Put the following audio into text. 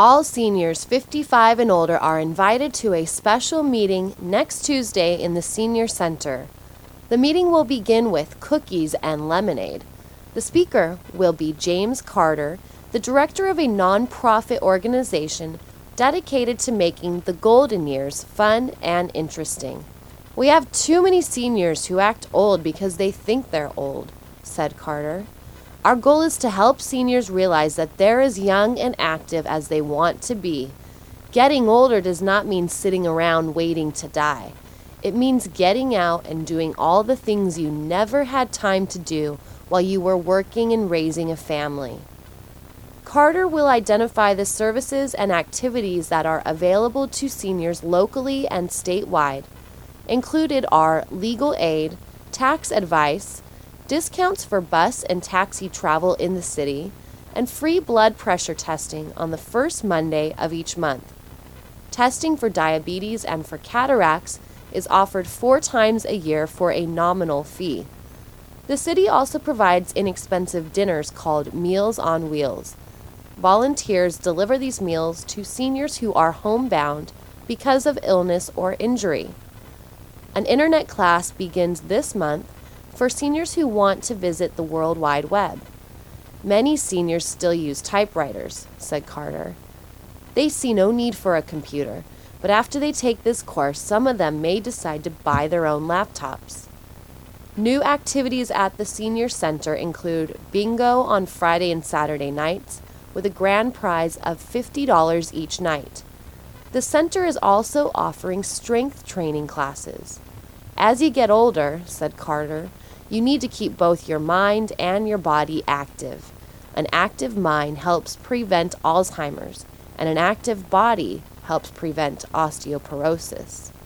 All seniors 55 and older are invited to a special meeting next Tuesday in the Senior Center. The meeting will begin with cookies and lemonade. The speaker will be James Carter, the director of a nonprofit organization dedicated to making the golden years fun and interesting. "We have too many seniors who act old because they think they're old," said Carter. "Our goal is to help seniors realize that they're as young and active as they want to be. Getting older does not mean sitting around waiting to die. It means getting out and doing all the things you never had time to do while you were working and raising a family." Carter will identify the services and activities that are available to seniors locally and statewide. Included are legal aid, tax advice, discounts for bus and taxi travel in the city, and free blood pressure testing on the first Monday of each month. Testing for diabetes and for cataracts is offered 4 times a year for a nominal fee. The city also provides inexpensive dinners called Meals on Wheels. Volunteers deliver these meals to seniors who are homebound because of illness or injury. An internet class begins this month for seniors who want to visit the World Wide Web. "Many seniors still use typewriters," said Carter. "They see no need for a computer, but after they take this course, some of them may decide to buy their own laptops." New activities at the Senior Center include bingo on Friday and Saturday nights, with a grand prize of $50 each night. The center is also offering strength training classes. "As you get older," said Carter, "you need to keep both your mind and your body active. An active mind helps prevent Alzheimer's, and an active body helps prevent osteoporosis."